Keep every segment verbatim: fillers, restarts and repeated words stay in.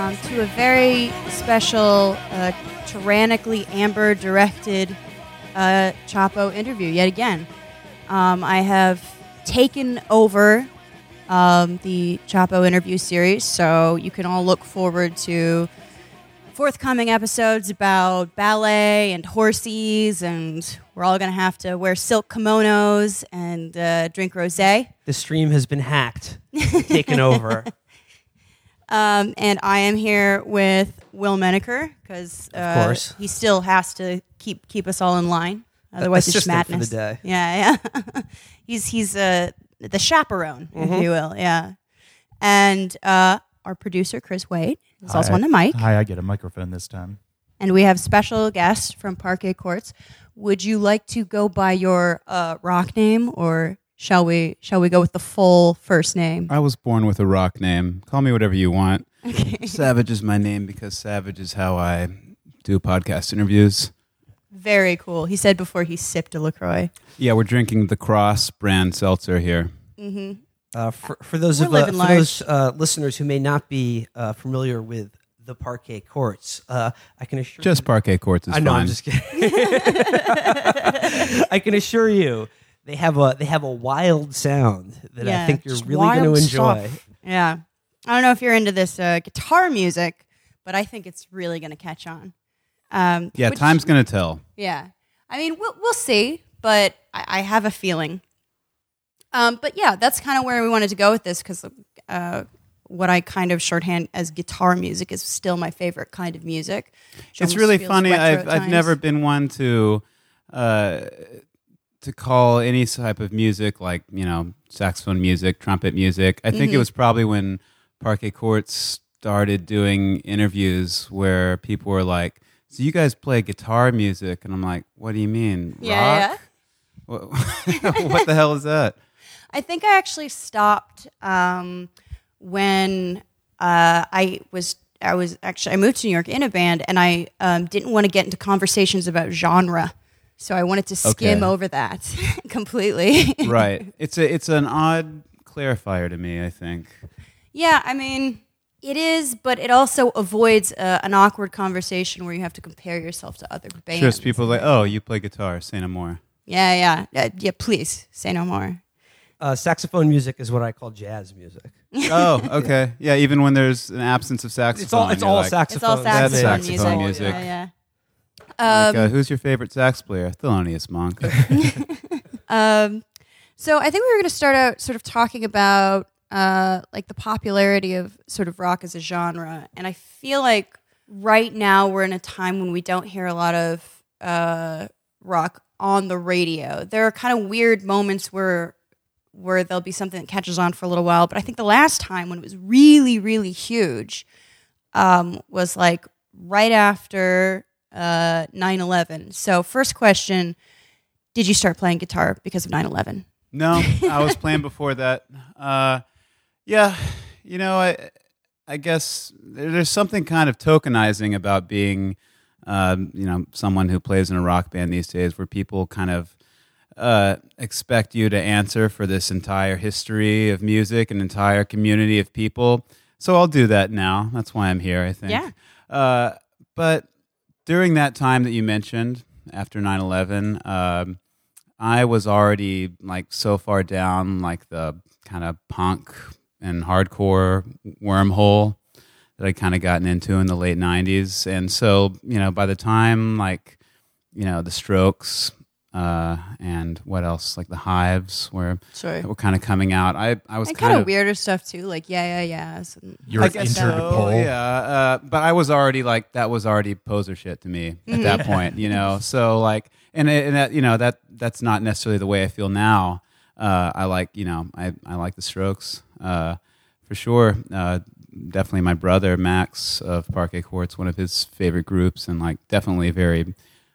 um, to a very special, uh, tyrannically Amber-directed uh, Chapo interview yet again. Um, I have taken over um, the Chapo interview series, so you can all look forward to forthcoming episodes about ballet and horses, and we're all going to have to wear silk kimonos and uh, drink rosé. The stream has been hacked, taken over. Um, and I am here with Will Menaker because uh, he still has to keep keep us all in line. Otherwise, it's madness. For the day. Yeah, yeah. he's he's uh, the chaperone, mm-hmm. if you will. Yeah, and uh, our producer Chris Wade is Hi. also on the mic. Hi, I get a microphone this time. And we have special guests from Parquet Courts. Would you like to go by your uh, rock name, or shall we shall we go with the full first name? I was born with a rock name. Call me whatever you want. Okay. Savage is my name because Savage is how I do podcast interviews. Very cool. He said before he sipped a LaCroix. Yeah, we're drinking the Cross brand seltzer here. Mm-hmm. Uh, for, for those We're of uh, for large. those uh, listeners who may not be uh, familiar with the Parquet Courts, uh, I can assure Just you, Parquet Courts is I know, fine. I'm just kidding. I can assure you, they have a they have a wild sound that Yeah, I think you're just really going to wild enjoy. stuff. Yeah. I don't know if you're into this uh, guitar music, but I think it's really going to catch on. Um, yeah, which- time's going to tell. Yeah. I mean, we'll, we'll see, but I, I have a feeling. Um, but yeah, that's kind of where we wanted to go with this, because uh, what I kind of shorthand as guitar music is still my favorite kind of music. which It's almost really feels funny. retro I've at I've times. never been one to uh, to call any type of music like, you know, saxophone music, trumpet music. I think Mm-hmm. it was probably when Parquet Courts started doing interviews where people were like, "So you guys play guitar music?" And I'm like, "What do you mean? Yeah, Rock? What, what the hell is that?" I think I actually stopped um, when uh, I was I was actually I moved to New York in a band, and I um, didn't want to get into conversations about genre, so I wanted to skim Okay. over that completely. Right. It's a it's an odd clarifier to me, I think. Yeah, I mean, it is, but it also avoids uh, an awkward conversation where you have to compare yourself to other bands. Just people like, "Oh, you play guitar, say no more." Yeah, yeah, uh, yeah. Please say no more. Uh, saxophone music is what I call jazz music. Oh, okay. Yeah, even when there's an absence of saxophone. It's all it's you're all like, It's all saxophone. That's saxophone, saxophone music. music. Yeah, yeah. Like, Um, uh, who's your favorite sax player? Thelonious Monk. Um, so I think we were going to start out sort of talking about uh, like the popularity of sort of rock as a genre, and I feel like right now we're in a time when we don't hear a lot of uh, rock on the radio. There are kind of weird moments where where there'll be something that catches on for a little while, but I think the last time when it was really, really huge um, was like right after uh, nine eleven. So first question, did you start playing guitar because of nine eleven? No, I was playing before that. Uh, yeah, you know, I I guess there- there's something kind of tokenizing about being, um, you know, someone who plays in a rock band these days, where people kind of uh, expect you to answer for this entire history of music, an entire community of people. So I'll do that now. That's why I'm here, I think. Yeah. Uh, but during that time that you mentioned, after nine eleven, um, I was already like so far down like the kind of punk and hardcore wormhole that I'd kind of gotten into in the late nineties. And so, you know, by the time like, you know, the Strokes uh, and what else, like the Hives were, Sure. were kind of coming out, I, I was And kind kind of of weirder stuff too, like yeah, yeah, yeah. So, You're I an guess intern so, to Pole. yeah. Uh, but I was already like that was already poser shit to me at that point, you know. So like, and, it, and that you know that that's not necessarily the way I feel now. Uh, I like you know I I like the Strokes uh, for sure. Uh, definitely my brother Max of Parquet Courts, one of his favorite groups, and like definitely very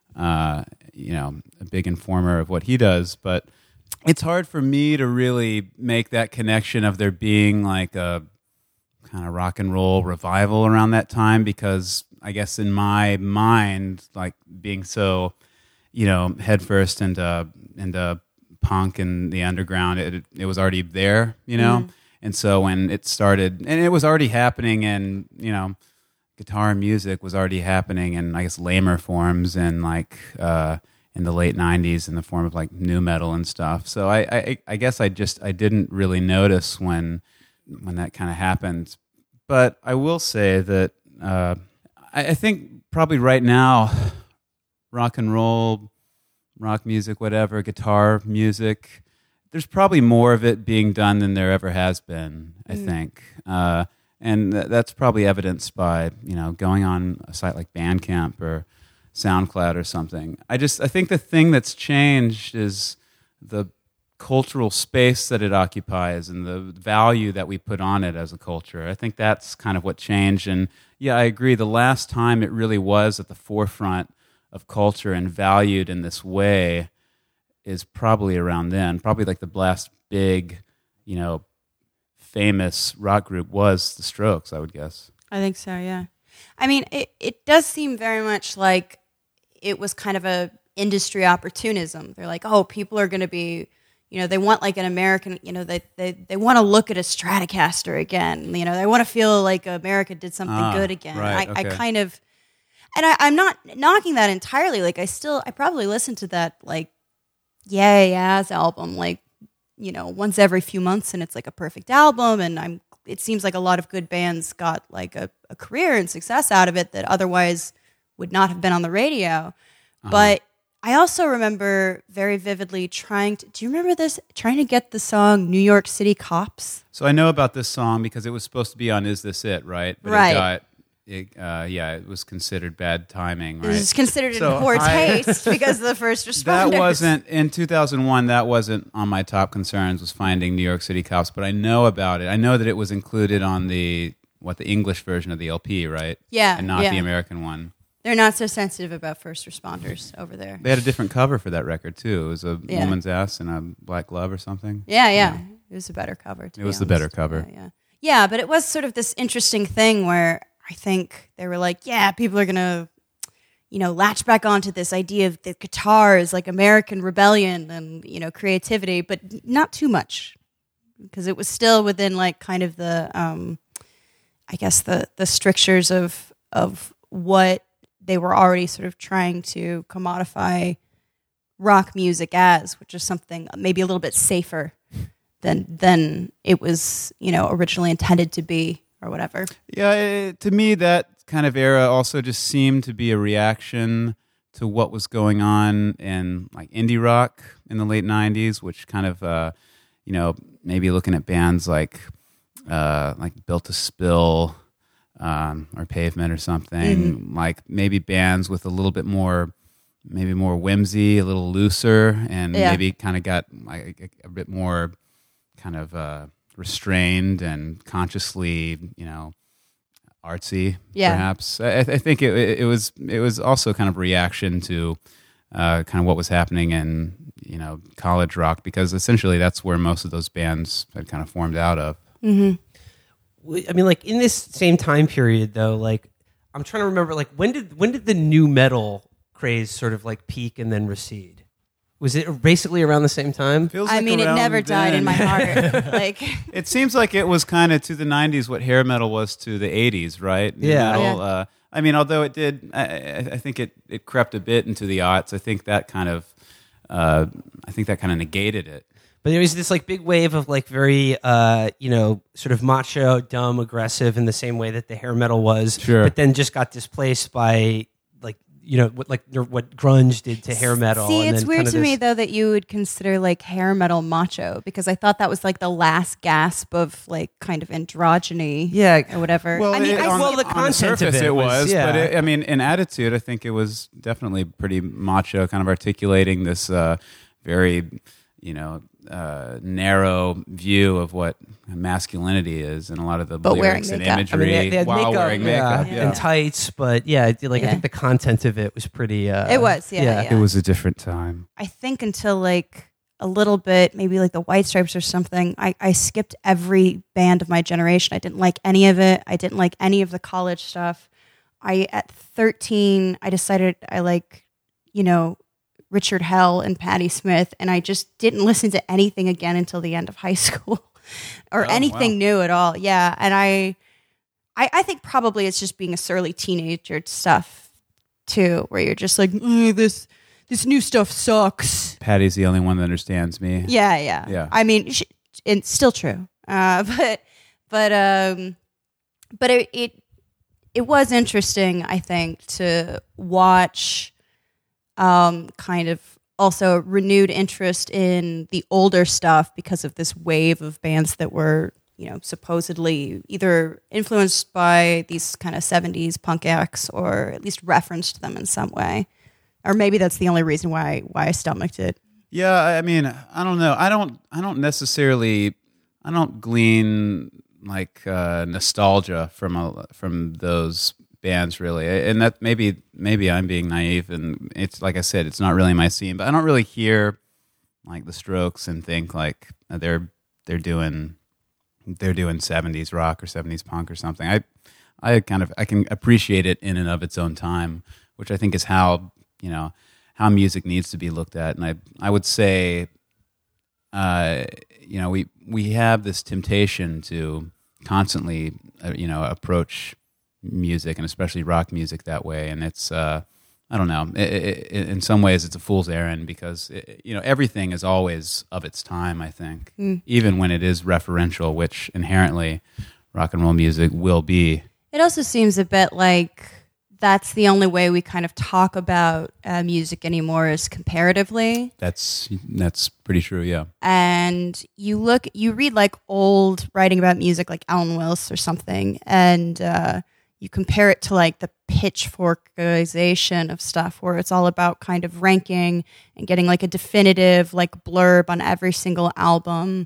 uh, you know a big informer of what he does, but. It's hard for me to really make that connection of there being like a kind of rock and roll revival around that time, because I guess in my mind, like being so, you know, headfirst into into punk and the underground, it it was already there, you know, Mm-hmm. and so when it started, and it was already happening in you know guitar music was already happening in, I guess, lamer forms and like uh, in the late nineties in the form of like nu metal and stuff. So I, I, I guess I just I didn't really notice when when that kind of happened. But I will say that uh, I, I think probably right now, rock and roll, rock music, whatever, guitar music, there's probably more of it being done than there ever has been, I mm. think. Uh, and th- that's probably evidenced by, you know, going on a site like Bandcamp or SoundCloud or something. I just, I think the thing that's changed is the cultural space that it occupies and the value that we put on it as a culture. I think that's kind of what changed. And yeah, I agree. The last time it really was at the forefront of culture and valued in this way is probably around then. Probably like the last big, you know, famous rock group was the Strokes, I would guess. I think so, yeah. I mean, it, it does seem very much like it was kind of a industry opportunism. They're like, oh, people are going to be, you know, they want like an American, you know, they they, they want to look at a Stratocaster again. You know, they want to feel like America did something ah, good again. Right, I, okay. I kind of, and I, I'm not knocking that entirely. Like I still, I probably listen to that like Yeah Yeahs album like, you know, once every few months, and it's like a perfect album. And I'm, it seems like a lot of good bands got like a, a career and success out of it that otherwise would not have been on the radio. Uh-huh. But I also remember very vividly trying to, do you remember this? Trying to get the song New York City Cops. So I know about this song because it was supposed to be on Is This It, right? But right. It got, it, uh, yeah, it was considered bad timing, right? It was considered so in poor I, taste because of the first responders. That wasn't, in two thousand one, that wasn't on my top concerns, was finding New York City Cops, but I know about it. I know that it was included on the, what, the English version of the L P, right? Yeah. And not yeah. the American one. They're not so sensitive about first responders over there. They had a different cover for that record, too. It was a yeah. woman's ass in a black glove or something. Yeah, yeah. yeah. It was a better cover, to It be was honest. the better cover. Yeah, yeah. Yeah, but it was sort of this interesting thing where I think they were like, yeah, people are going to, you know, latch back onto this idea of the guitar is like American rebellion and, you know, creativity, but not too much. Because it was still within like kind of the, um, I guess, the, the strictures of of what they were already sort of trying to commodify rock music as, which is something maybe a little bit safer than than it was, you know, originally intended to be or whatever. Yeah, it, to me, that kind of era also just seemed to be a reaction to what was going on in like indie rock in the late nineties, which kind of, uh, you know, maybe looking at bands like uh, like Built to Spill, Um, or Pavement or something, mm-hmm. like maybe bands with a little bit more, maybe more whimsy, a little looser, and yeah. maybe kind of got like a, a bit more kind of uh, restrained and consciously, you know, artsy. Yeah. Perhaps I, I think it, it was it was also kind of reaction to uh, kind of what was happening in, you know, college rock, because essentially that's where most of those bands had kind of formed out of. Mm-hmm. I mean, like in this same time period, though, like I'm trying to remember, like when did when did the new metal craze sort of like peak and then recede? Was it basically around the same time? Feels I like mean, it around never died in then. my heart. Like It seems like it was kind of to the nineties what hair metal was to the eighties, right? New Yeah. metal, Yeah. Uh, I mean, although it did, I, I I think it, it crept a bit into the aughts. I think that kind of, uh, I think that kind of negated it. But there was this like big wave of like very, uh, you know, sort of macho, dumb, aggressive in the same way that the hair metal was. Sure. But then just got displaced by like, you know, what like what grunge did to hair metal. See, and it's then weird kind to of me this- though that you would consider like hair metal macho, because I thought that was like the last gasp of like kind of androgyny, Yeah. or whatever. Well, I mean, it, I on, well, the on content of surface it it was- was, yeah. but it, I mean, in attitude, I think it was definitely pretty macho, kind of articulating this uh, very, you know, uh, narrow view of what masculinity is, and a lot of the But wearing lyrics and makeup. I mean, imagery they, they had while makeup, wearing makeup. yeah, Yeah. and tights, but yeah, it- like I Yeah. think the content of it was pretty. Uh, It was, yeah, yeah. It was a different time. I think until like a little bit, maybe like the White Stripes or something, I, I skipped every band of my generation. I didn't like any of it. I didn't like any of the college stuff. I, at thirteen, I decided I like, you know, Richard Hell and Patti Smith, and I just didn't listen to anything again until the end of high school or Oh, anything wow. new at all. Yeah, and I I, I think probably it's just being a surly teenager stuff too, where you're just like, "Ugh, this this new stuff sucks. Patty's the only one that understands me. Yeah, yeah, Yeah. I mean, sh- it's still true, uh, but but um, but it, it it was interesting, I think, to watch, um, kind of also renewed interest in the older stuff because of this wave of bands that were, you know, supposedly either influenced by these kind of seventies punk acts or at least referenced them in some way. Or maybe that's the only reason why why I stomached it. Yeah, I mean, I don't know. I don't. I don't necessarily. I don't glean like uh, nostalgia from a, from those bands really, and that maybe maybe I'm being naive, and it's like I said, it's not really my scene. But I don't really hear like the Strokes and think like they're they're doing they're doing seventies rock or seventies punk or something. I I kind of I can appreciate it in and of its own time, which I think is how you know how music needs to be looked at. And I I would say, uh, you know, we we have this temptation to constantly uh, you know approach music and especially rock music that way, and it's uh, I don't know. It, it, in some ways, it's a fool's errand because it, you know everything is always of its time. I think, mm. even when it is referential, which inherently rock and roll music will be. It also seems a bit like that's the only way we kind of talk about uh, music anymore is comparatively. That's that's pretty true, yeah. And you look, you read like old writing about music, like Alan Willis or something, and uh, you compare it to like the pitchforkization of stuff, where it's all about kind of ranking and getting like a definitive like blurb on every single album,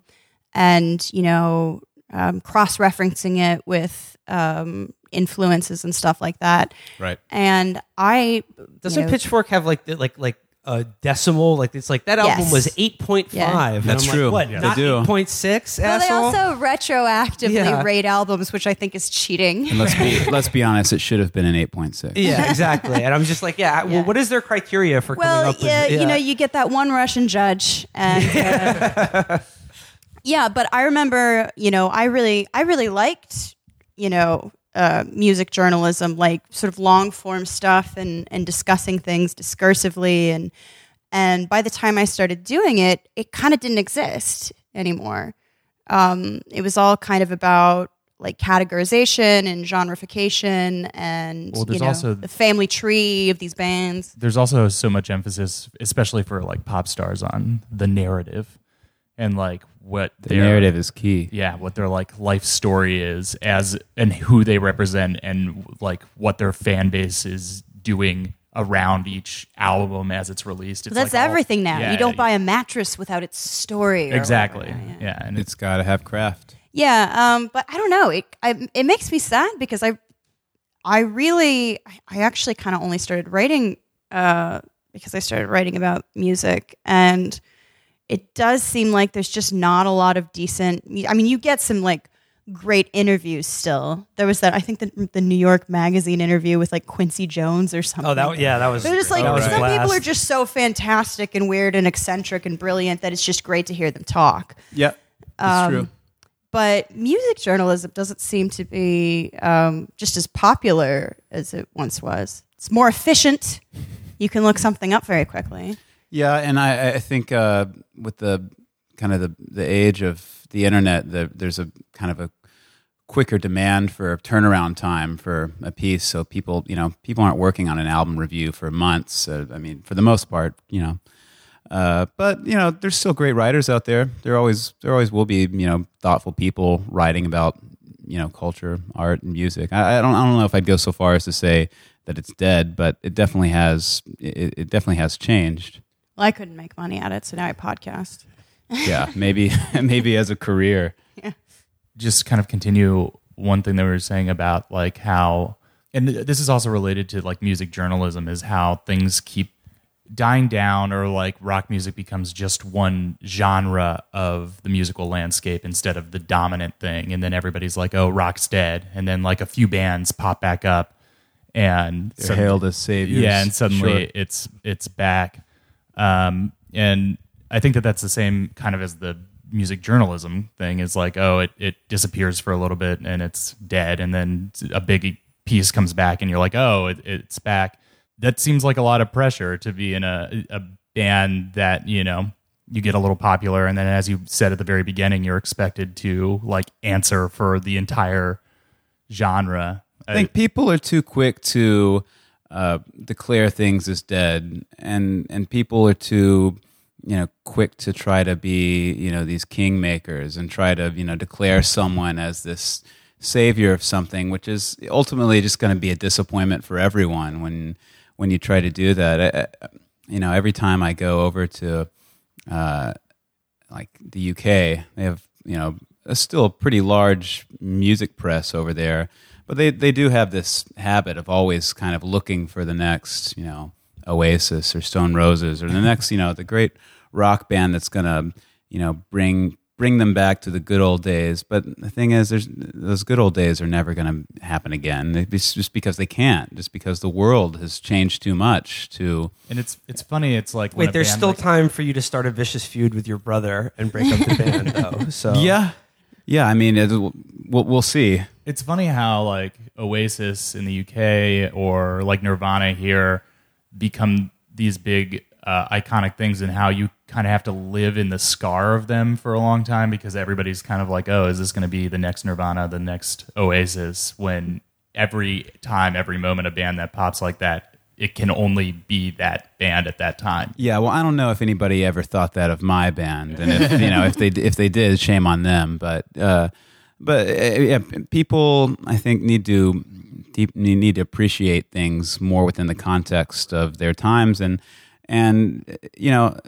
and you know, um, cross-referencing it with um, influences and stuff like that. Right. And I doesn't you know, Pitchfork have like the, like like a decimal? Like it's like that album Yes. was eight point five. Yeah. That's true. Like, what? Yeah. Not They do. eight point six. well, they asshole? also retroactively Yeah. rate albums, which I think is cheating. And let's be let's be honest, it should have been an eight point six. Yeah, exactly. And I'm just like, yeah. Yeah. Well, what is their criteria for Well, coming up yeah, with? you know, you get that one Russian judge, and uh, yeah. But I remember, you know, I really, I really liked, you know, uh, music journalism, like sort of long form stuff, and and discussing things discursively, and and by the time I started doing it, it kind of didn't exist anymore. Um, it was all kind of about like categorization and genreification, and Well, you there's know, also- the family tree of these bands. There's also so much emphasis, especially for like pop stars, on the narrative and like what The their narrative is key. yeah, what their like life story is as and who they represent and like what their fan base is doing around each album as it's released. It's But that's like all- everything now. yeah, you don't buy a mattress without its story. or exactly. whatever. Yeah, Yeah. and it's It's got to have craft. Yeah, um, but I don't know. It I, it makes me sad because I I really I- I actually kind of only started writing uh, because I started writing about music, and it does seem like there's just not a lot of decent. mu- I mean, you get some like great interviews still. There was that I think the the New York Magazine interview with like Quincy Jones or something. Oh, that yeah, that was. They're just like that was a some people blast. are just so fantastic and weird and eccentric and brilliant that it's just great to hear them talk. Yeah, that's Um, true. But music journalism doesn't seem to be um, just as popular as it once was. It's more efficient. You can look something up very quickly. Yeah, and I, I think uh, with the kind of the, the age of the internet, the, there's a kind of a quicker demand for turnaround time for a piece. So people, you know, people aren't working on an album review for months. Uh, I mean, for the most part, you know. Uh, but you know, there's still great writers out there. There always, there always will be, you know, thoughtful people writing about, you know, culture, art, and music. I, I don't, I don't know if I'd go so far as to say that it's dead, but it definitely has, it, it definitely has changed. Well, I couldn't make money at it, so now I podcast. Yeah, maybe, maybe as a career. just kind of continue one thing that we were saying about like how, and th- this is also related to like music journalism, is how things keep dying down, or like rock music becomes just one genre of the musical landscape instead of the dominant thing. And then everybody's like, oh, rock's dead. And then like a few bands pop back up and They're suddenly- hailed as saviors. yeah, and suddenly Sure. it's it's back. Um, and I think that that's the same kind of as the music journalism thing is like, oh, it, it disappears for a little bit and it's dead, and then a big piece comes back and you're like, oh, it, it's back. That seems like a lot of pressure to be in a, a band that, you know, you get a little popular, and then as you said at the very beginning, you're expected to like answer for the entire genre. I think people are too quick to uh, declare things as dead, and and people are too, you know, quick to try to be, you know, these kingmakers and try to, you know, declare someone as this savior of something, which is ultimately just going to be a disappointment for everyone when when you try to do that. I, you know, every time I go over to uh, like the U K, they have, you know, a still pretty large music press over there, but they, they do have this habit of always kind of looking for the next, you know, Oasis or Stone Roses or the next, you know, the great rock band that's going to, you know, bring bring them back to the good old days. But the thing is, there's those good old days are never going to happen again. It's just because they can't, just because the world has changed too much to... And it's it's funny, it's like... when Wait, a there's band still like- time for you to start a vicious feud with your brother and break up the band, though. So Yeah. Yeah, I mean, it, we'll, we'll see. It's funny how like Oasis in the U K or like Nirvana here become these big uh, iconic things, and how you kind of have to live in the scar of them for a long time, because everybody's kind of like, oh, is this going to be the next Nirvana, the next Oasis? When every time, every moment, a band that pops like that, it can only be that band at that time. Yeah, well, I don't know if anybody ever thought that of my band, and if you know, if they if they did, shame on them. But uh, but uh, yeah, people, I think, need to deep, need to appreciate things more within the context of their times, and and you know,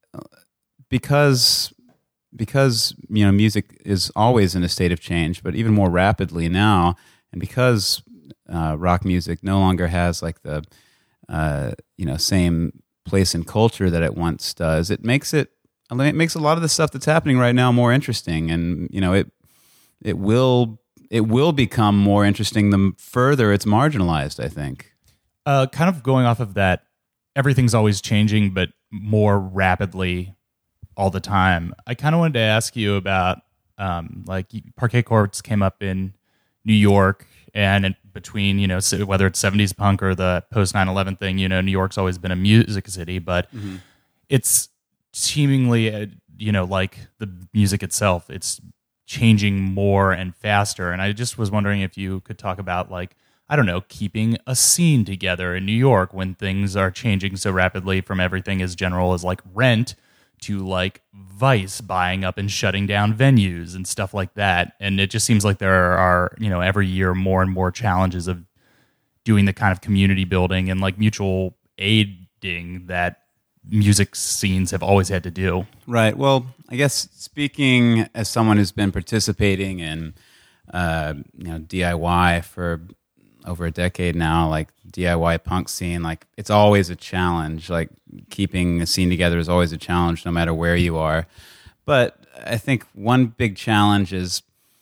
because because you know, music is always in a state of change, but even more rapidly now, and because uh, rock music no longer has like the uh, you know, same place in culture that it once does, it makes it it makes a lot of the stuff that's happening right now more interesting, and you know, it it will it will become more interesting the further it's marginalized, I think. Uh, kind of going off of that, everything's always changing, but more rapidly all the time. I kind of wanted to ask you about, um, like, Parquet Courts came up in New York, and in between, you know, whether it's seventies punk or the post nine eleven thing, you know, New York's always been a music city, but mm-hmm. it's seemingly, uh, you know, like the music itself, it's changing more and faster. And I just was wondering if you could talk about, like, I don't know, keeping a scene together in New York when things are changing so rapidly, from everything as general as like Rent to like Vice buying up and shutting down venues and stuff like that. And it just seems like there are, you know, every year more and more challenges of doing the kind of community building and like mutual aiding that music scenes have always had to do. Right. Well, I guess speaking as someone who's been participating in, uh, you know, D I Y for over a decade now, like D I Y punk scene, like it's always a challenge. Like keeping a scene together is always a challenge no matter where you are. But I think one big challenge is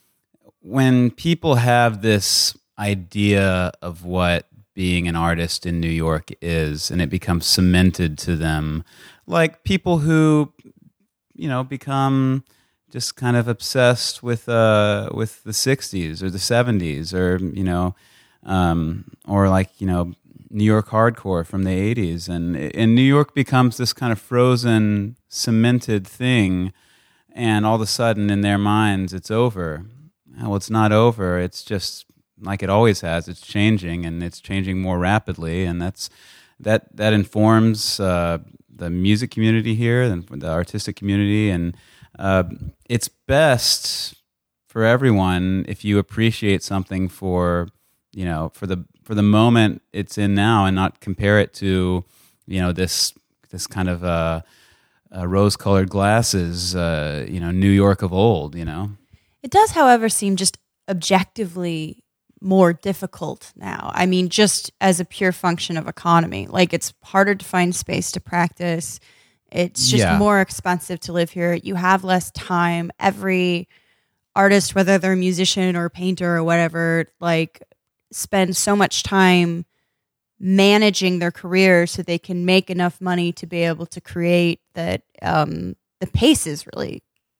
when people have this idea of what being an artist in New York is, and it becomes cemented to them, like people who, you know, become just kind of obsessed with uh with the sixties or the seventies, or you know, um, or like, you know, New York hardcore from the eighties, and and New York becomes this kind of frozen, cemented thing, and all of a sudden in their minds it's over. Well, it's not over. It's just like it always has. It's changing, and it's changing more rapidly, and that's that that informs uh, the music community here and the artistic community, and uh, it's best for everyone if you appreciate something for, you know, for the for the moment it's in now, and not compare it to, you know, this this kind of uh, uh, rose-colored glasses, uh, you know, New York of old, you know. It does, however, seem just objectively more difficult now. I mean, just as a pure function of economy, like it's harder to find space to practice. It's just Yeah. more expensive to live here. You have less time. Every artist, whether they're a musician or a painter or whatever, like spend so much time managing their career so they can make enough money to be able to create that. Um, the pace is really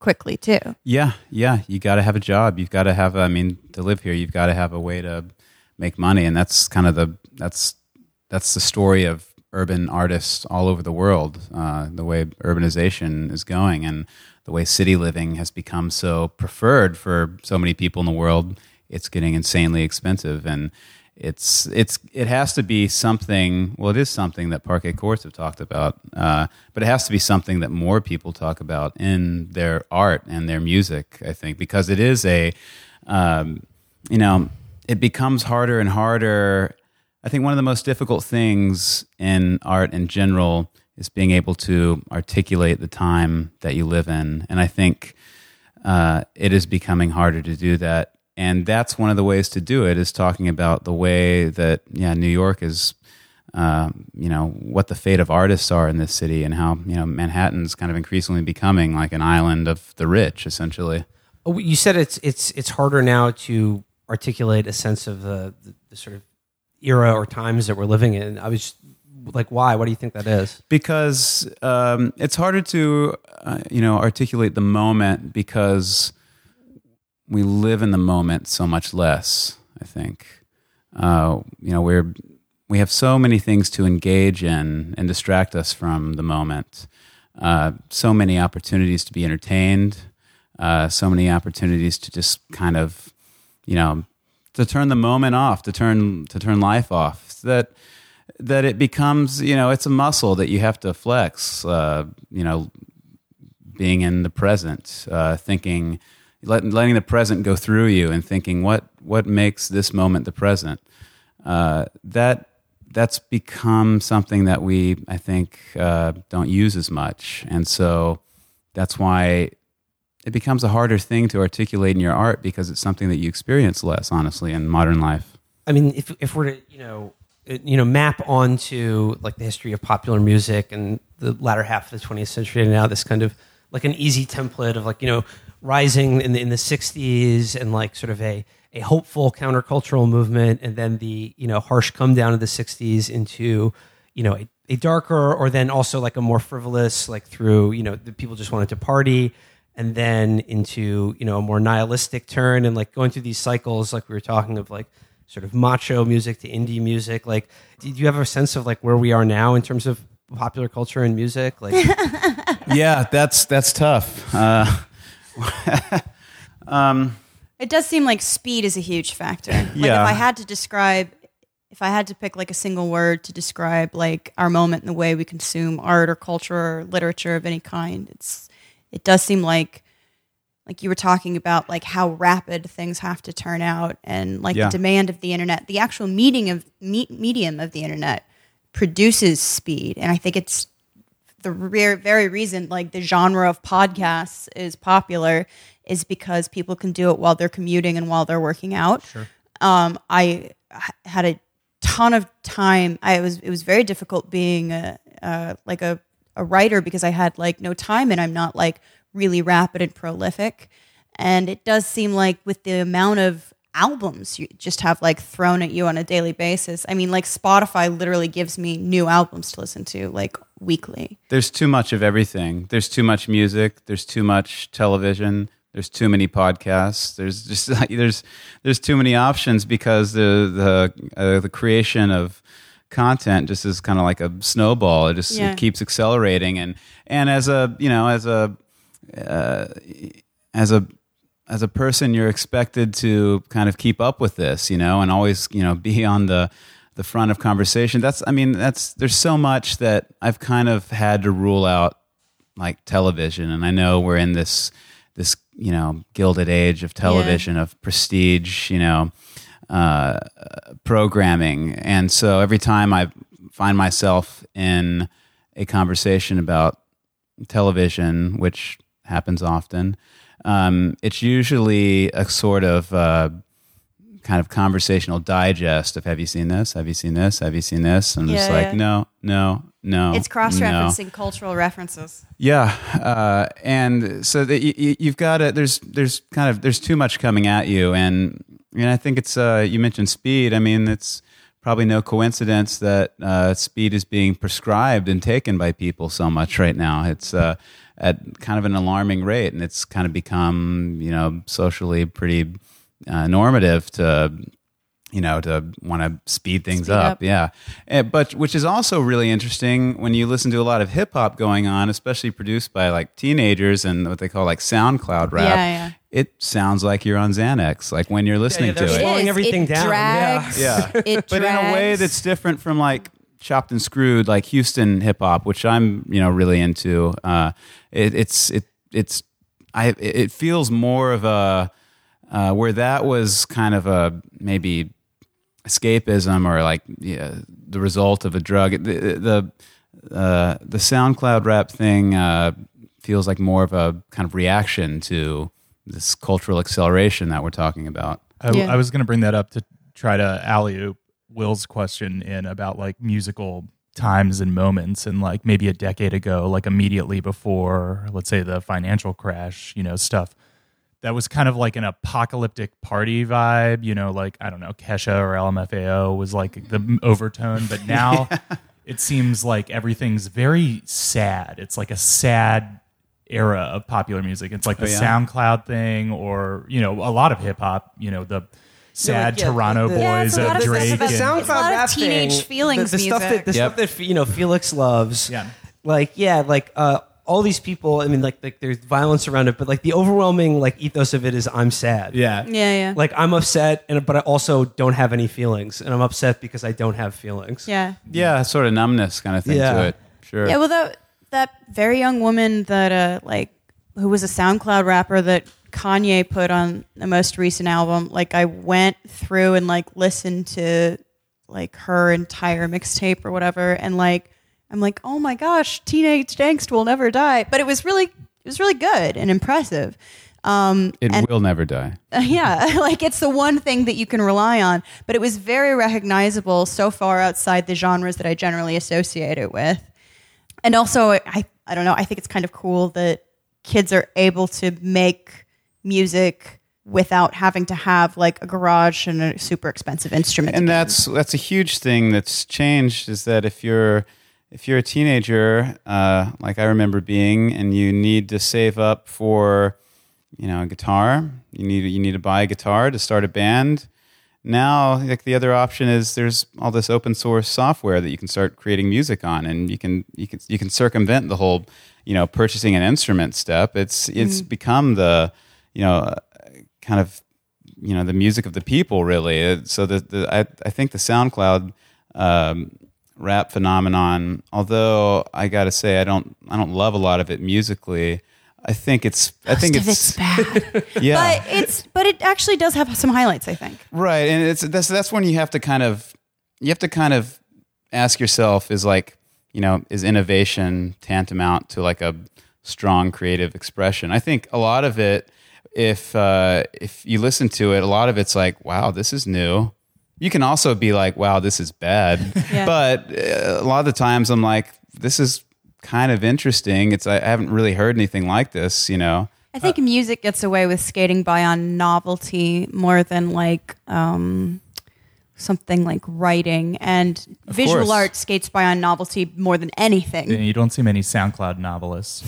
quickly too. Yeah, yeah. You got to have a job. You've got to have. I mean, to live here, you've got to have a way to make money, and that's kind of the that's that's the story of urban artists all over the world. Uh, the way urbanization is going, and the way city living has become so preferred for so many people in the world. It's getting insanely expensive, and it's it's it has to be something. Well, it is something that Parquet Courts have talked about, uh, but it has to be something that more people talk about in their art and their music. I think because it is a, um, you know, it becomes harder and harder. I think one of the most difficult things in art in general is being able to articulate the time that you live in, and I think uh, it is becoming harder to do that. And that's one of the ways to do it, is talking about the way that, yeah, New York is, uh, you know, what the fate of artists are in this city, and how, you know, Manhattan's kind of increasingly becoming like an island of the rich, essentially. Oh, you said it's it's it's harder now to articulate a sense of the, the, the sort of era or times that we're living in. I was like, why? What do you think that is? Because um, it's harder to, uh, you know, articulate the moment, because we live in the moment so much less, I think. Uh, you know, we're we have so many things to engage in and distract us from the moment. Uh, so many opportunities to be entertained. Uh, so many opportunities to just kind of, you know, to turn the moment off, to turn to turn life off. That that it becomes, you know, it's a muscle that you have to flex. Uh, you know, being in the present, uh, thinking. Let, letting the present go through you, and thinking what what makes this moment the present. Uh, that that's become something that we, I think, uh, don't use as much, and so that's why it becomes a harder thing to articulate in your art, because it's something that you experience less, honestly, in modern life. I mean, if if we're to you know you know map onto like the history of popular music and the latter half of the twentieth century, and now this kind of like an easy template of like you know. rising in the, in the sixties, and like sort of a, a hopeful countercultural movement, and then the you know harsh come down of the sixties into you know a, a darker, or then also like a more frivolous, like through you know the people just wanted to party, and then into you know a more nihilistic turn, and like going through these cycles like we were talking of like sort of macho music to indie music. Like, do you have a sense of like where we are now in terms of popular culture and music? Like, yeah, that's that's tough. Uh, um, it does seem like speed is a huge factor. Like yeah. if I had to describe, if I had to pick like a single word to describe like our moment in the way we consume art or culture or literature of any kind, it's it does seem like like you were talking about like how rapid things have to turn out, and like yeah. the demand of the internet, the actual meeting of me, medium of the internet produces speed, and I think it's the rare, very reason like the genre of podcasts is popular is because people can do it while they're commuting and while they're working out. Sure. Um, I had a ton of time. I was it was very difficult being a, uh, like a, a writer, because I had like no time, and I'm not like really rapid and prolific. And it does seem like with the amount of albums you just have like thrown at you on a daily basis. I mean, like Spotify literally gives me new albums to listen to like weekly. There's too much of everything. There's too much music. There's too much television. There's too many podcasts. There's just there's there's too many options, because the the uh, the creation of content just is kind of like a snowball. It just Yeah. it keeps accelerating, and and as a you know as a uh, as a as a person, you're expected to kind of keep up with this, you know, and always, you know, be on the, the front of conversation. That's, I mean, that's, there's so much that I've kind of had to rule out, like television. And I know we're in this, this, you know, gilded age of television, yeah. of prestige, you know, uh, programming. And so every time I find myself in a conversation about television, which happens often, Um, it's usually a sort of uh, kind of conversational digest of, have you seen this? Have you seen this? Have you seen this? And I'm Yeah, just like, yeah. no, no, no. It's cross-referencing no. cultural references. Yeah. Uh, and so that you, you've got to, there's, there's kind of, there's too much coming at you. And, and I think it's, uh, you mentioned speed. I mean, it's probably no coincidence that uh, speed is being prescribed and taken by people so much right now. It's uh, at kind of an alarming rate, and it's kind of become, you know, socially pretty uh, normative to, you know, to want to speed things Speed up. up. Yeah. Eh, But which is also really interesting when you listen to a lot of hip hop going on, especially produced by like teenagers and what they call like SoundCloud rap. Yeah, yeah. It sounds like you're on Xanax, like when you're listening yeah, they're to it. slowing is. everything it down. Drags. Yeah. It But in a way drags. that's different from like chopped and screwed, like Houston hip hop, which I'm, you know, really into. Uh, it, it's it it's I it feels more of a uh, where that was kind of a maybe escapism or like yeah, the result of a drug. The the, uh, the SoundCloud rap thing uh, feels like more of a kind of reaction to this cultural acceleration that we're talking about. I, Yeah. I was going to bring that up to try to alley-oop Will's question in about like musical times and moments, and like maybe a decade ago, like immediately before, let's say, the financial crash, you know, stuff that was kind of like an apocalyptic party vibe, you know, like, I don't know, Kesha or L M F A O was like the overtone, but now it seems like everything's very sad. It's like a sad era of popular music. It's like the Oh, yeah? SoundCloud thing, or, you know, a lot of hip hop, you know, the sad like, yeah, Toronto the- Yeah, boys it's a lot of of stuff Drake. about the and- SoundCloud. SoundCloud It's a lot of rap teenage thing, feelings the, the stuff music. that the Yep. stuff that you know Felix loves. Yeah. Like yeah, like uh, all these people. I mean, like, like there's violence around it, but like the overwhelming like ethos of it is I'm sad. yeah. Yeah, yeah. Like I'm upset, and but I also don't have any feelings, and I'm upset because I don't have feelings. yeah. Yeah, sort of numbness kind of thing Yeah. to it. Sure. Yeah, well, that that very young woman that uh like who was a SoundCloud rapper that Kanye put on the most recent album. Like, I went through and like listened to like her entire mixtape or whatever, and like I'm like, oh my gosh, teenage angst will never die. But it was really it was really good and impressive. Um, it and will never die. yeah, like it's the one thing that you can rely on. But it was very recognizable so far outside the genres that I generally associate it with. And also, I I don't know, I think it's kind of cool that kids are able to make music without having to have like a garage and a super expensive instrument. And again. that's that's a huge thing that's changed, is that if you're if you're a teenager, uh, like I remember being, and you need to save up for, you know, a guitar, you need you need to buy a guitar to start a band. Now, like the other option is there's all this open source software that you can start creating music on, and you can you can you can circumvent the whole, you know, purchasing an instrument step. It's it's become the, you know, uh, kind of, you know, the music of the people, really. It- So the, the I I think the SoundCloud um, rap phenomenon, although I got to say I don't I don't love a lot of it musically. I think it's I think Most of it's, it's bad. yeah. But it's but it actually does have some highlights, I think. Right, and it's that's that's when you have to kind of you have to kind of ask yourself, is like, you know, is innovation tantamount to like a strong creative expression? I think a lot of it, if uh, if you listen to it, a lot of it's like, wow, this is new. You can also be like, wow, this is bad. Yeah. But uh, a lot of the times I'm like, this is kind of interesting. It's I haven't really heard anything like this, you know. I think music gets away with skating by on novelty more than like um, something like writing, and Of visual course. art skates by on novelty more than anything. You don't see many SoundCloud novelists.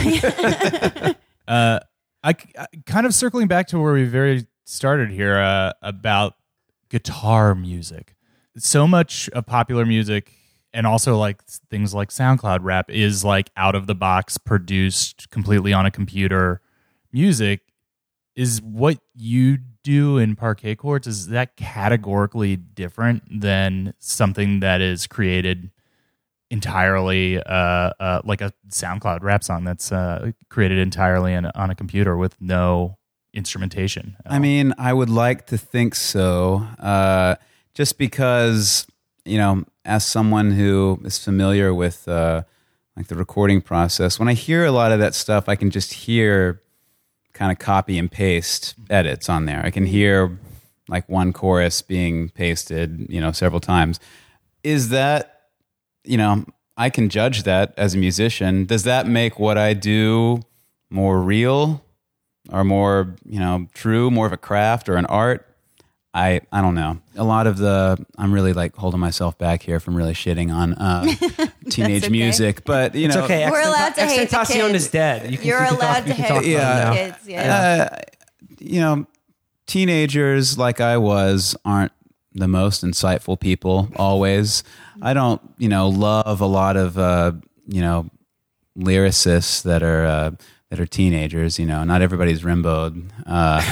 Uh, I, I kind of circling back to where we very started here uh, about guitar music. So much of popular music, and also like things like SoundCloud rap, is like out of the box, produced completely on a computer music. Is what you do in Parquet Courts, is that categorically different than something that is created entirely uh, uh, like a SoundCloud rap song that's uh, created entirely in, on a computer with no instrumentation? at I all? mean, I would like to think so, uh, just because, you know, as someone who is familiar with uh, like the recording process, when I hear a lot of that stuff, I can just hear kind of copy and paste edits on there. I can hear like one chorus being pasted, you know, several times. Is that, you know, I can judge that as a musician. Does that make what I do more real or more, you know, true, more of a craft or an art? I I don't know. A lot of the I'm really like holding myself back here from really shitting on uh, teenage okay. music, but you It's know, okay. We're allowed to hate the Extentacion kids. is dead. You can, You're you can allowed talk, to you can hate talk the about it now. kids. Yeah. uh, you know, teenagers like I was aren't the most insightful people always. I don't, you know, love a lot of uh, you know, lyricists that are uh, that are teenagers. You know, not everybody's Rimbaud. Uh,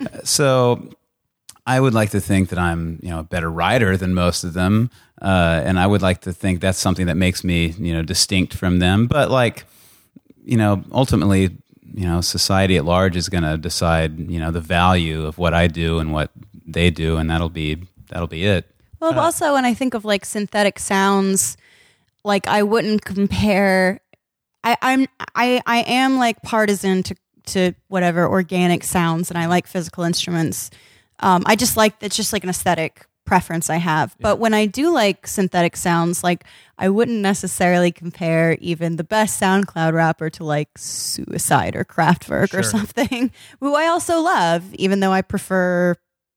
so I would like to think that I'm, you know, a better writer than most of them, uh, and I would like to think that's something that makes me, you know, distinct from them. But like, you know, ultimately, you know, society at large is going to decide, you know, the value of what I do and what they do, and that'll be that'll be it. Well, Uh, also when I think of like synthetic sounds, like I wouldn't compare. I, I'm I I am like partisan to to whatever organic sounds, and I like physical instruments. Um, I just like it's just like an aesthetic preference I have. But when I do like synthetic sounds, like I wouldn't necessarily compare even the best SoundCloud rapper to like Suicide or Kraftwerk Sure. or something, who I also love, even though I prefer.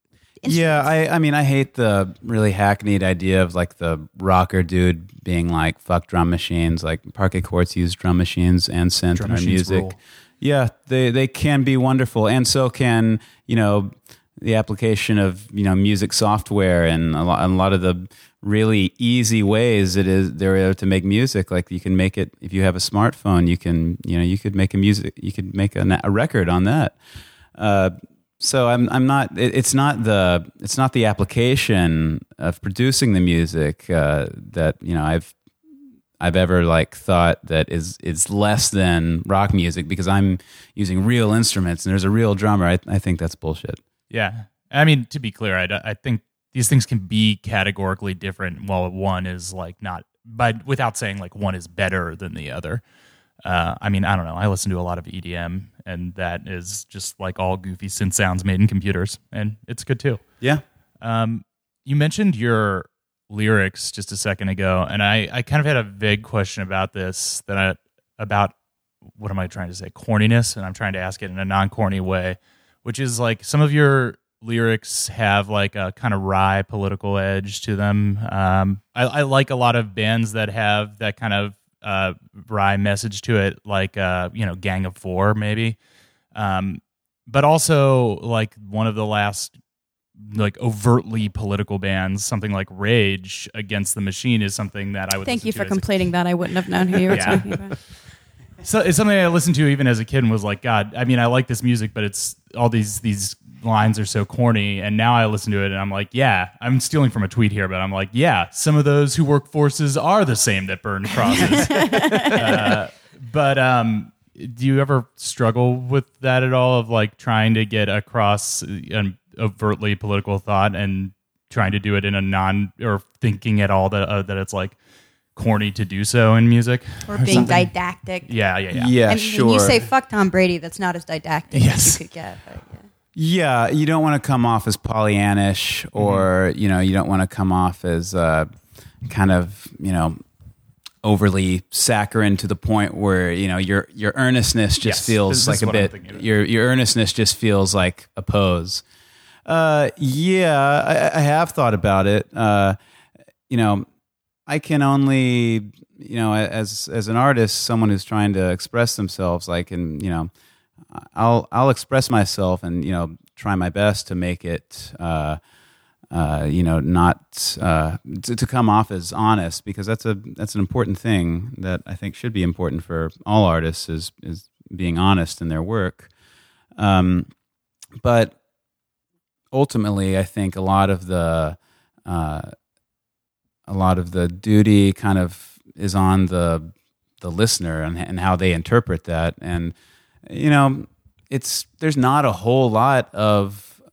Yeah, I, I mean, I hate the really hackneyed idea of like the rocker dude being like, fuck drum machines. Like Parquet Courts use drum machines and synth Drum in our machines music. rule. Yeah, they, they can be wonderful. And so can, you know, the application of, you know, music software and a lot, a lot of the really easy ways it is there are to make music. Like you can make it, if you have a smartphone, you can, you know, you could make a music, you could make a, a record on that. Uh, So I'm I'm not it, it's not the it's not the application of producing the music uh, that you know I've I've ever like thought that is is less than rock music because I'm using real instruments and there's a real drummer. I, I think that's bullshit. Yeah. I mean, to be clear, I, I think these things can be categorically different while one is like not, but without saying like one is better than the other. Uh, I mean, I don't know. I listen to a lot of E D M, and that is just like all goofy synth sounds made in computers, and it's good too. Yeah. Um, you mentioned your lyrics just a second ago, and I, I kind of had a vague question about this, that I, about, what am I trying to say, corniness, and I'm trying to ask it in a non-corny way, which is like some of your lyrics have like a kind of wry political edge to them. Um, I, I like a lot of bands that have that kind of uh, wry message to it, like, uh, you know, Gang of Four, maybe. Um, but also, like, one of the last, like, overtly political bands, something like Rage Against the Machine, is something that I would Thank listen you to for as a- completing that. I wouldn't have known who you were Yeah. talking about. So it's something I listened to even as a kid and was like, God, I mean, I like this music, but it's all these these lines are so corny. And now I listen to it and I'm like, yeah, I'm stealing from a tweet here, but I'm like, yeah, some of those who work forces are the same that burn crosses. uh, but um, do you ever struggle with that at all, of like trying to get across an overtly political thought and trying to do it in a non, or thinking at all that uh, that it's like corny to do so in music? Or being didactic. Yeah, yeah, yeah. Yeah, and sure. when you say fuck Tom Brady, that's not as didactic Yes. as you could get. But yeah. Yeah, you don't want to come off as Pollyannish, or you know, you don't want to come off as uh, kind of you know overly saccharine to the point where you know your your earnestness just Yes, feels this is like a what I'm bit. thinking of. Your your earnestness just feels like a pose. Uh, yeah, I, I have thought about it. Uh, you know, I can only you know as as an artist, someone who's trying to express themselves, I can you know. I'll I'll express myself and you know try my best to make it uh, uh, you know not uh, to, to come off as honest, because that's a that's an important thing that I think should be important for all artists, is is being honest in their work. Um, but ultimately, I think a lot of the uh, a lot of the duty kind of is on the the listener and, and how they interpret that. And you know, it's there's not a whole lot of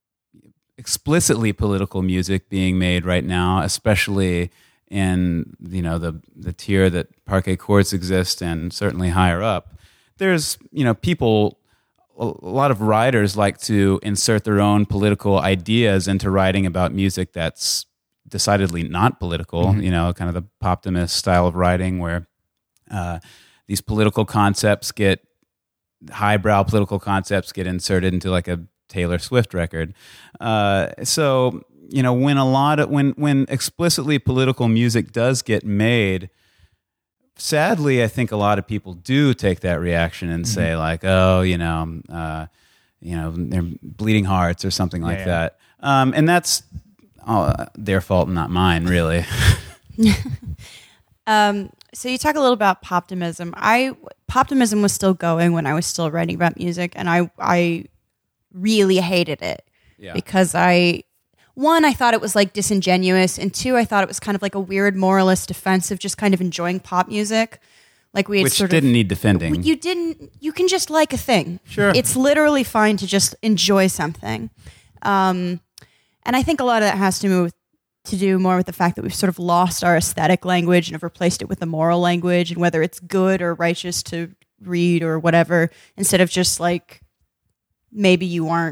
explicitly political music being made right now, especially in you know the the tier that Parquet Courts exist, and certainly higher up. There's you know people, a lot of writers like to insert their own political ideas into writing about music that's decidedly not political. Mm-hmm. You know, kind of the poptimist style of writing where uh, these political concepts get highbrow political concepts get inserted into like a Taylor Swift record. Uh, so you know, when a lot of when when explicitly political music does get made, sadly, I think a lot of people do take that reaction and say like, oh, you know, uh, you know, they're bleeding hearts or something like Yeah, yeah. that, um, and that's uh, their fault, not mine, really. Um, so you talk a little about poptimism. I poptimism was still going when I was still writing about music, and I I really hated it Yeah. because I one I thought it was like disingenuous, and two I thought it was kind of like a weird moralist defense of just kind of enjoying pop music, like we had Which sort didn't of need defending. you didn't you can just like a thing. Sure. It's literally fine to just enjoy something, um, and I think a lot of that has to do with to do more with the fact that we've sort of lost our aesthetic language and have replaced it with a moral language, and whether it's good or righteous to read or whatever, instead of just like maybe you aren't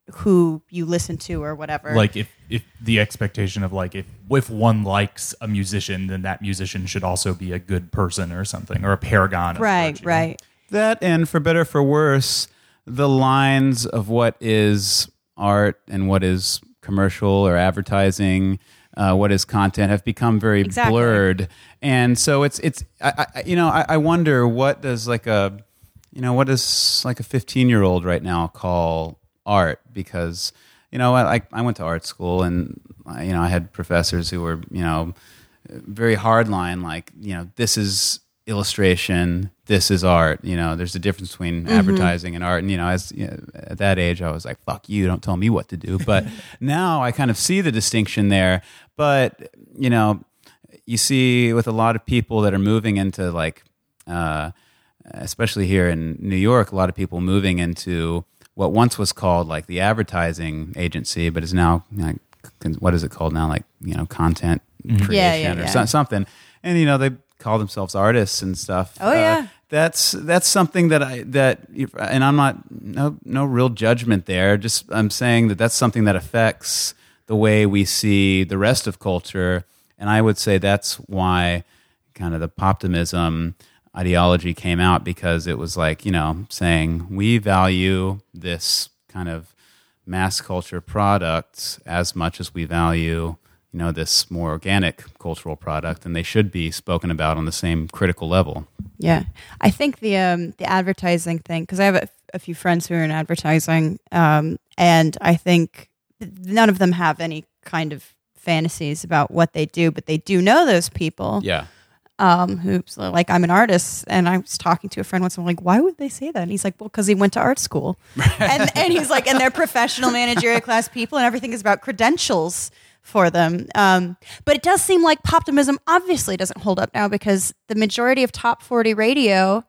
who you listen to or whatever. Like if, if the expectation of like if if one likes a musician, then that musician should also be a good person or something, or a paragon of right, virtue. right. That, and for better or for worse, the lines of what is art and what is commercial or advertising, uh, what is content, have become very Exactly. blurred. And so it's it's I, I, you know I, I wonder what does like a you know what does like a fifteen year old right now call art, because you know I I went to art school, and uh, you know I had professors who were you know very hardline, like you know this is illustration, this is art. You know, there's a difference between Mm-hmm. advertising and art. And you know, as you know, at that age, I was like, "Fuck you! Don't tell me what to do." But now I kind of see the distinction there. But you know, you see with a lot of people that are moving into like, uh, especially here in New York, a lot of people moving into what once was called like the advertising agency, but is now like, what is it called now? Like you know, content creation Yeah, yeah, or yeah. so- something. And you know, they call themselves artists and stuff. Oh, yeah. That's that's something that I that and I'm not no no real judgment there. Just I'm saying that that's something that affects the way we see the rest of culture, and I would say that's why kind of the poptimism ideology came out, because it was like you know saying we value this kind of mass culture product as much as we value you know this more organic cultural product, and they should be spoken about on the same critical level. Yeah, I think the um, the advertising thing, because I have a, a few friends who are in advertising, um, and I think none of them have any kind of fantasies about what they do, but they do know those people. Yeah. Um, who's like, I'm an artist, and I was talking to a friend once. I'm like, why would they say that? And he's like, well, because he went to art school, and and he's like, and they're professional managerial class people, and everything is about credentials for them. Um, but it does seem like poptimism obviously doesn't hold up now, because the majority of top forty radio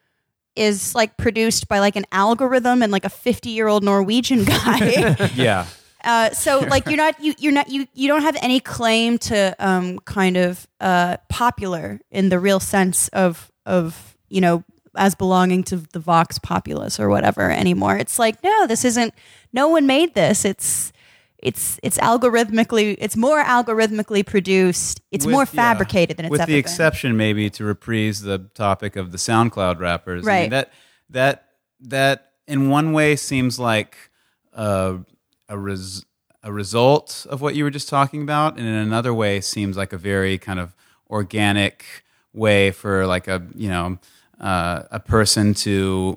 is like produced by like an algorithm and like a fifty year old Norwegian guy. Yeah. Uh, so like you're not you you're not you you don't have any claim to um kind of uh popular in the real sense of of you know as belonging to the Vox Populus or whatever anymore. It's like, no, this isn't, no one made this. It's it's it's algorithmically it's more algorithmically produced. It's With- more yeah. fabricated than it's With ever the been. exception, maybe, to reprise the topic of the SoundCloud rappers. I mean, Right. that that that in one way seems like uh, a res- a result of what you were just talking about, and in another way seems like a very kind of organic way for like a you know uh, a person to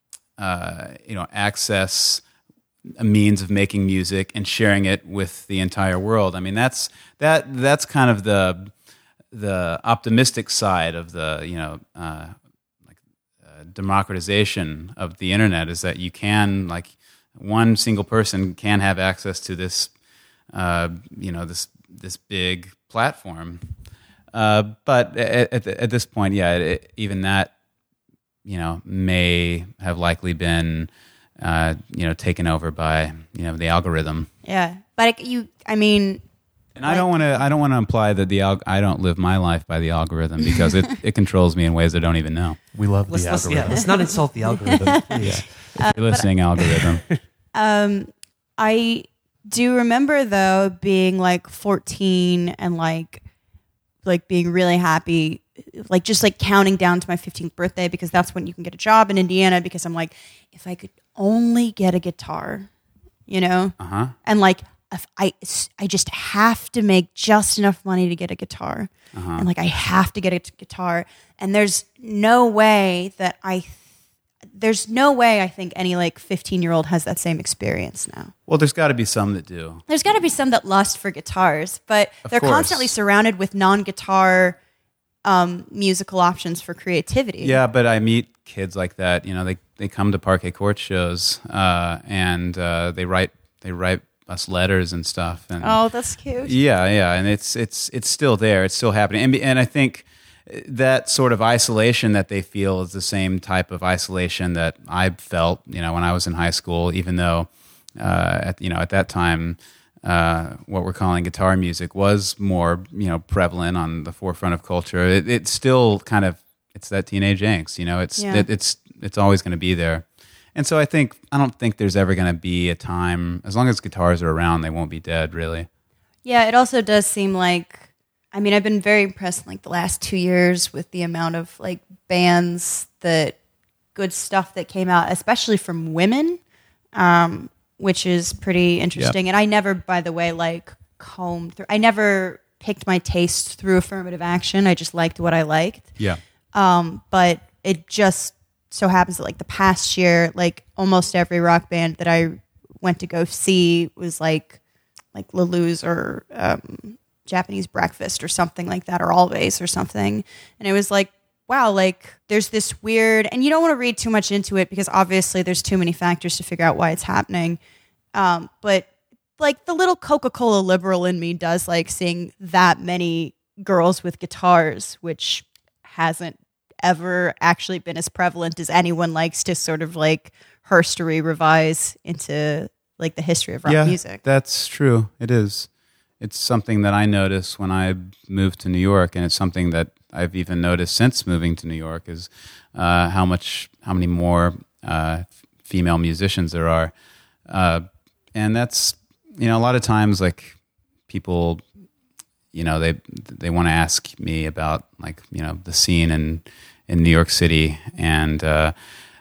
uh, you know access a means of making music and sharing it with the entire world. I mean, that's that that's kind of the the optimistic side of the you know uh, like uh, democratization of the internet, is that you can like one single person can have access to this uh, you know this this big platform. Uh, but at, at, at this point, yeah, it, even that you know may have likely been. Uh, you know, taken over by you know the algorithm. Yeah, but I, you, I mean, And I don't want to. I don't want to imply that the alg- I don't live my life by the algorithm, because it, it controls me in ways I don't even know. We love Let's, the let's, algorithm. yeah, let's not insult the algorithm, please. If you're listening, algorithm. Um, I do remember though being like fourteen and like like being really happy, like just like counting down to my fifteenth birthday, because that's when you can get a job in Indiana, because I'm like, if I could only get a guitar, you know? Uh-huh. And like, if I, I just have to make just enough money to get a guitar. Uh-huh. And like, I have to get a t- guitar. And there's no way that I, th- there's no way I think any like fifteen year old has that same experience now. Well, there's got to be some that do. There's got to be some that lust for guitars, but Of they're course. constantly surrounded with non-guitar um, musical options for creativity. Yeah, but I meet kids like that. You know, they, they come to Parquet Court shows uh, and uh, they write they write us letters and stuff. And Oh, that's cute. yeah, yeah, and it's it's it's still there. It's still happening, and and I think that sort of isolation that they feel is the same type of isolation that I felt. You know, when I was in high school, even though uh, at you know at that time. Uh, what we're calling guitar music was more, you know, prevalent on the forefront of culture. It, it's still kind of, it's that teenage angst, you know, it's, Yeah. it, it's, it's always going to be there. And so I think, I don't think there's ever going to be a time, as long as guitars are around, they won't be dead, really. Yeah, it also does seem like, I mean, I've been very impressed in like the last two years with the amount of like bands that, good stuff that came out, especially from women, um, which is pretty interesting. And I never, by the way, like combed through, I never picked my taste through affirmative action. I just liked what I liked. Yeah. Um, but it just so happens that like the past year, like almost every rock band that I went to go see was like, like Lulu's or um, Japanese Breakfast or something like that, or Always or something. And it was like, wow, like there's this weird, and you don't want to read too much into it because obviously there's too many factors to figure out why it's happening. Um, but like the little Coca-Cola liberal in me does like seeing that many girls with guitars, which hasn't ever actually been as prevalent as anyone likes to sort of like herstory revise into like the history of rock yeah, music. That's true. It is. It's something that I noticed when I moved to New York, and it's something that I've even noticed since moving to New York is uh, how much, how many more uh, female musicians there are, uh, and that's, you know, a lot of times like people, you know, they they want to ask me about like, you know, the scene in in New York City, and uh,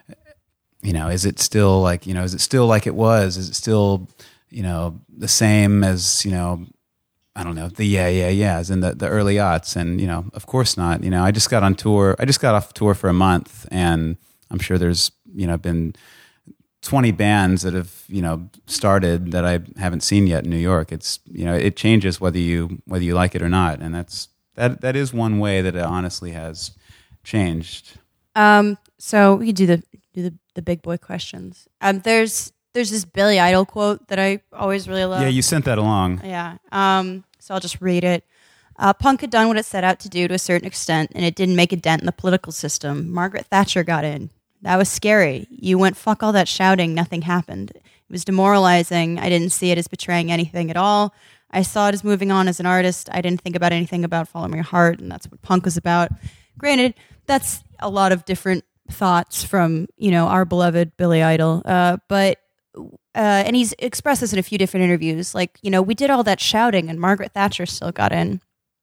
you know, is it still like, you know, is it still like it was? Is it still, you know, the same as, you know, I don't know, the yeah, yeah, yeahs in the, the early aughts. And, you know, of course not. You know, I just got on tour. I just got off tour for a month, and I'm sure there's, you know, been twenty bands that have, you know, started that I haven't seen yet in New York. It's, you know, it changes whether you, whether you like it or not. And that's, that, that is one way that it honestly has changed. Um, so we could do the do the, the big boy questions. Um, there's there's this Billy Idol quote that I always really love. Yeah, you sent that along. Yeah. Um, so I'll just read it. Uh, punk had done what it set out to do to a certain extent, and it didn't make a dent in the political system. Margaret Thatcher got in. That was scary. You went, fuck all that shouting. Nothing happened. It was demoralizing. I didn't see it as betraying anything at all. I saw it as moving on as an artist. I didn't think about anything about following your heart, and that's what punk was about. Granted, that's a lot of different thoughts from, you know, our beloved Billy Idol. Uh, but Uh, and he's expressed this in a few different interviews. Like, you know, we did all that shouting and Margaret Thatcher still got in.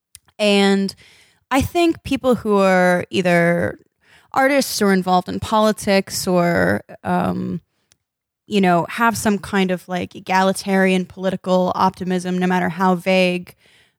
And I think people who are either artists or involved in politics or, um, you know, have some kind of like egalitarian political optimism, no matter how vague,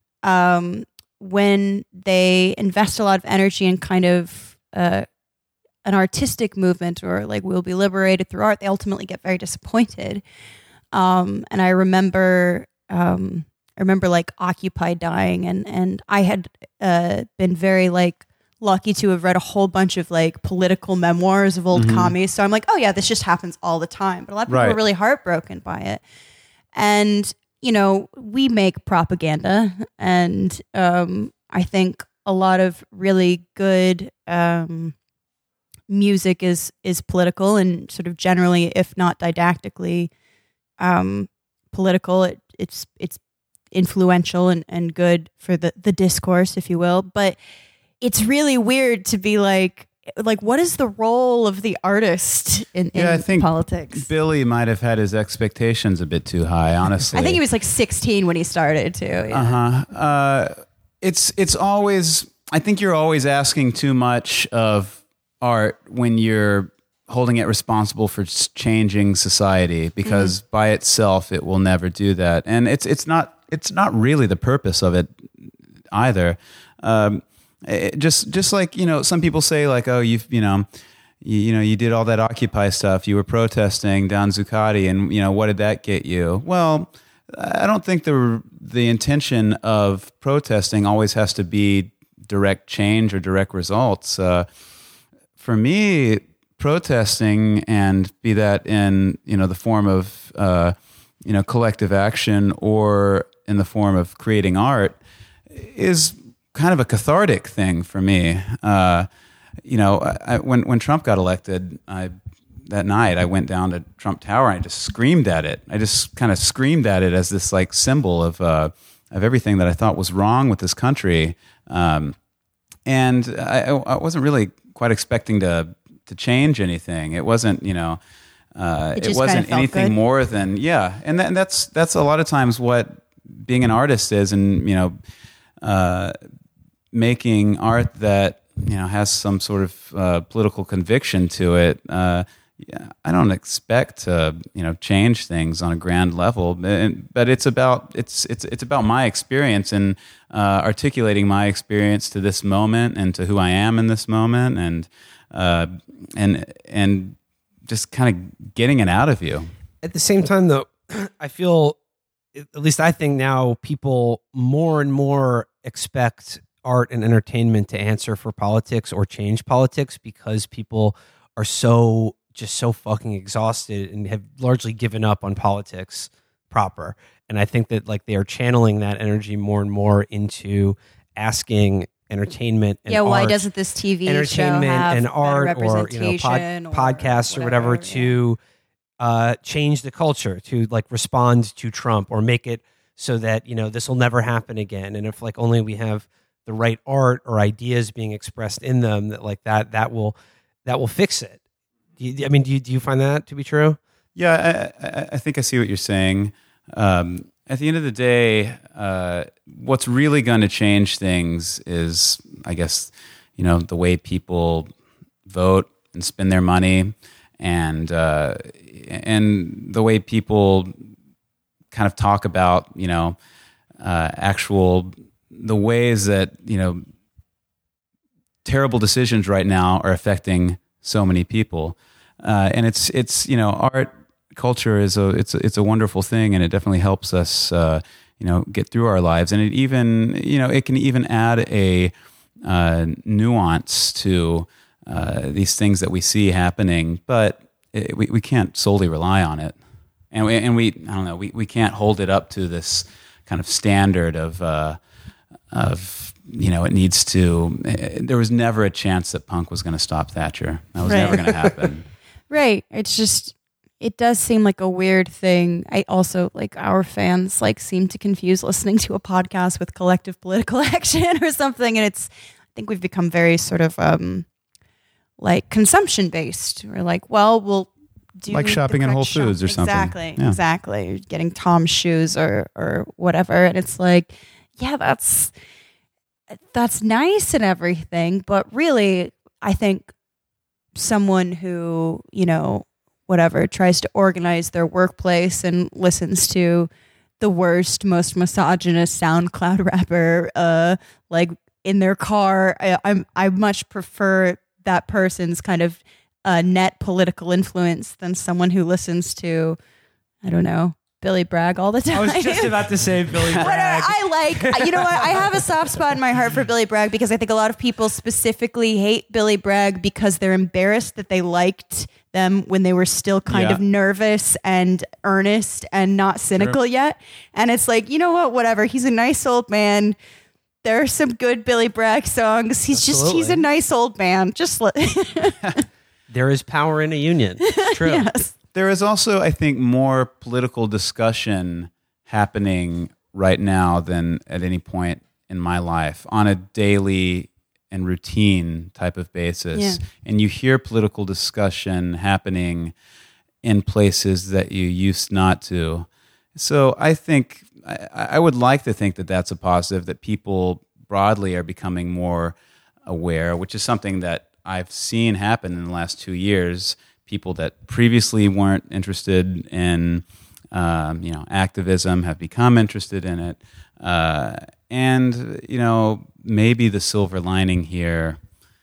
um, when they invest a lot of energy in kind of uh, an artistic movement or like we'll be liberated through art, they ultimately get very disappointed. Um, and I remember, um, I remember like Occupy dying, and and I had uh, been very like lucky to have read a whole bunch of like political memoirs of old Mhm. commies. So I'm like, oh yeah, this just happens all the time. But a lot of people Right. are really heartbroken by it. And you know, we make propaganda, and um, I think a lot of really good um, music is is political and sort of generally, if not didactically, um, political. It, it's it's influential and, and good for the, the discourse, if you will. But it's really weird to be like, like what is the role of the artist in, Yeah, in I think politics? Billy might have had his expectations a bit too high, honestly. I think he was like sixteen when he started too. Yeah. Uh-huh. Uh It's it's always. I think you're always asking too much of art when you're holding it responsible for s- changing society, because by itself it will never do that, and it's it's not it's not really the purpose of it either. Um, it, just just like, you know, some people say, like, oh, you've you know. You, you know, you did all that Occupy stuff. You were protesting down Zuccotti, and you know, what did that get you? Well, I don't think the the intention of protesting always has to be direct change or direct results. Uh, for me, protesting, and be that in you know the form of uh, you know collective action or in the form of creating art, is kind of a cathartic thing for me. Uh, You know, I, when when Trump got elected, I that night I went down to Trump Tower and I just screamed at it. I just kind of screamed at it as this like symbol of uh, of everything that I thought was wrong with this country. Um, and I, I wasn't really quite expecting to to change anything. It wasn't, you know, uh, It it, just wasn't kinda felt anything good. more than yeah. And, that, and that's that's a lot of times what being an artist is, and you know, uh, making art that you know has some sort of uh, political conviction to it. Uh, yeah, I don't expect to you know change things on a grand level, but, but it's about it's it's it's about my experience and uh, articulating my experience to this moment and to who I am in this moment, and uh, and and just kind of getting it out of you. At the same time, though, I feel, at least I think now, people more and more expect art and entertainment to answer for politics or change politics, because people are so just so fucking exhausted and have largely given up on politics proper. And I think that like they are channeling that energy more and more into asking entertainment and yeah, why art, doesn't this T V show entertainment have and better art, or you know, pod, representation or podcasts or whatever, whatever, to uh, change the culture, to like respond to Trump or make it so that you know this will never happen again. And if like only we have the right art or ideas being expressed in them, that like that that will that will fix it. Do you, I mean, do you, do you find that to be true? Yeah, I, I, I think I see what you're saying. Um, at the end of the day, uh, what's really going to change things is, I guess, you know, the way people vote and spend their money, and uh, and the way people kind of talk about, you know, uh, actual the ways that you know terrible decisions right now are affecting so many people. Uh, and it's it's you know art culture is a it's a, it's a wonderful thing, and it definitely helps us uh, you know get through our lives, and it even you know it can even add a uh, nuance to uh, these things that we see happening, but it, we we can't solely rely on it, and we, and we I don't know we, we can't hold it up to this kind of standard of uh, of you know it needs to. There was never a chance that punk was going to stop Thatcher. That was Right. never going to happen. Right. It's just, it does seem like a weird thing. I also, like, our fans, like, seem to confuse listening to a podcast with collective political action or something. And it's, I think we've become very sort of, um, like, consumption based. We're like, well, we'll do Like the shopping in correct Whole shop- Foods or something. Exactly. Yeah. Exactly. You're getting Tom's shoes or, or whatever. And it's like, yeah, that's, that's nice and everything. But really, I think someone who, you know, whatever, tries to organize their workplace and listens to the worst, most misogynist SoundCloud rapper, uh, like in their car, I, I'm I much prefer that person's kind of uh, net political influence than someone who listens to, I don't know, Billy Bragg all the time. I was just about to say Billy Whatever. Bragg. I like, you know what? I have a soft spot in my heart for Billy Bragg because I think a lot of people specifically hate Billy Bragg because they're embarrassed that they liked them when they were still kind Yeah. of nervous and earnest and not cynical yet. And it's like, you know what? Whatever. He's a nice old man. There are some good Billy Bragg songs. He's just, he's Absolutely. a nice old man. Just let, There is power in a union. It's true. yes. There is also, I think, more political discussion happening right now than at any point in my life on a daily and routine type of basis. Yeah. And you hear political discussion happening in places that you used not to. So I think, I, I would like to think that that's a positive, that people broadly are becoming more aware, which is something that I've seen happen in the last two years. people that previously weren't interested in, um, you know, activism have become interested in it. Uh, and, you know, maybe the silver lining here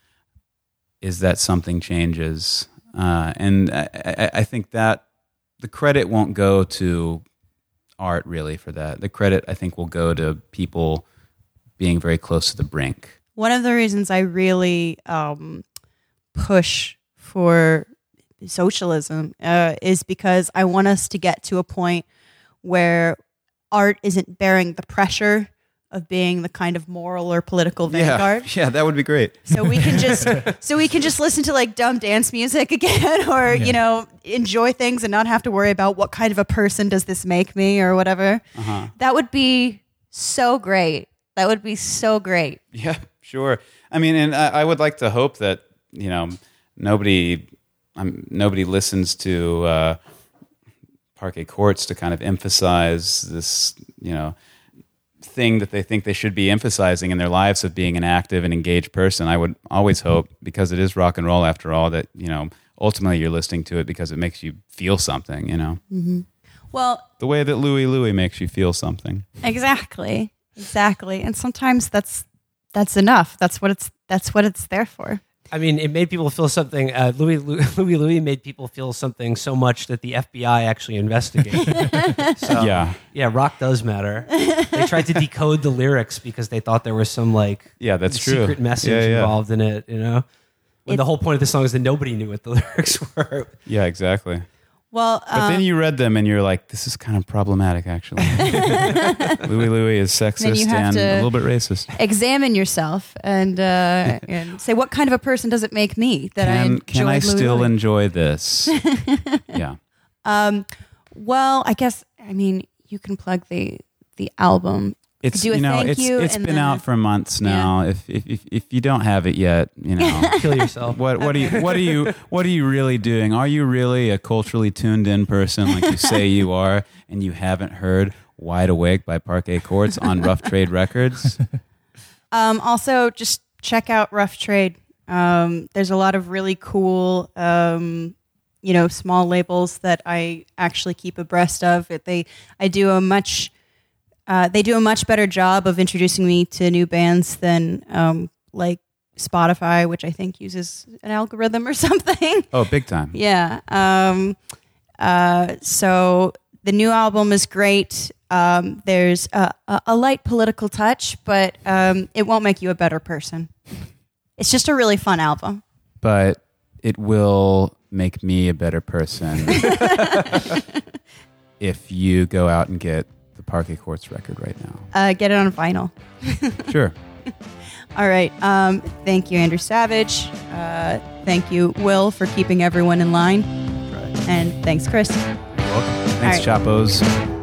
is that something changes. Uh, and I, I, I think that the credit won't go to art really for that. The credit, I think, will go to people being very close to the brink. One of the reasons I really um, push for socialism uh, is because I want us to get to a point where art isn't bearing the pressure of being the kind of moral or political vanguard. Yeah, yeah, that would be great. So we can just so we can just listen to like dumb dance music again, or Yeah. you know, enjoy things and not have to worry about what kind of a person does this make me or whatever. Uh-huh. That would be so great. That would be so great. Yeah, sure. I mean, and I, I would like to hope that, you know, nobody um, nobody listens to uh, Parquet Courts to kind of emphasize this, you know, thing that they think they should be emphasizing in their lives of being an active and engaged person. I would always hope, because it is rock and roll after all, that, you know, ultimately you're listening to it because it makes you feel something, you know. Mm-hmm. Well, The way that Louie Louie makes you feel something. exactly, exactly. And sometimes that's that's enough. That's what it's that's what it's there for. I mean, it made people feel something. Uh, Louis, Louis Louis made people feel something so much that the F B I actually investigated. So, Yeah. yeah, rock does matter. They tried to decode the lyrics because they thought there was some like Yeah, that's true. secret message Yeah, yeah. involved in it. You know, when It- the whole point of the song is that nobody knew what the lyrics were. Yeah, exactly. Well, But um, then you read them and you're like, this is kind of problematic, actually. Louie Louie is Then sexist you have and to- a little bit racist. examine yourself and uh, and say, what kind of a person does it make me that I Can, enjoy can I Louie still Louie? enjoy this? Yeah. Um, well, I guess I mean you can plug the the album. It's Do a you know thank it's you it's and been then out a- for months now. If, if if if you don't have it yet, you know Kill yourself. what what are you what are you what are you really doing? Are you really a culturally tuned in person like you say you are, and you haven't heard "Wide Awake" by Parquet Courts on Rough Trade Records? Um, also, just check out Rough Trade. Um, there's a lot of really cool, um, you know, small labels that I actually keep abreast of. It, they, I do a much, uh, they do a much better job of introducing me to new bands than um, like Spotify, which I think uses an algorithm or something. Oh, big time. Yeah. Um, uh, so the new album is great. Um, there's a, a, a light political touch, but um, it won't make you a better person. It's just a really fun album. But it will make me a better person if you go out and get the Parquet Courts record right now. Uh, get it on vinyl. Sure. All right. Um, thank you, Andrew Savage. Uh, thank you, Will, for keeping everyone in line. And thanks, Chris. Thanks, All right. Chapos.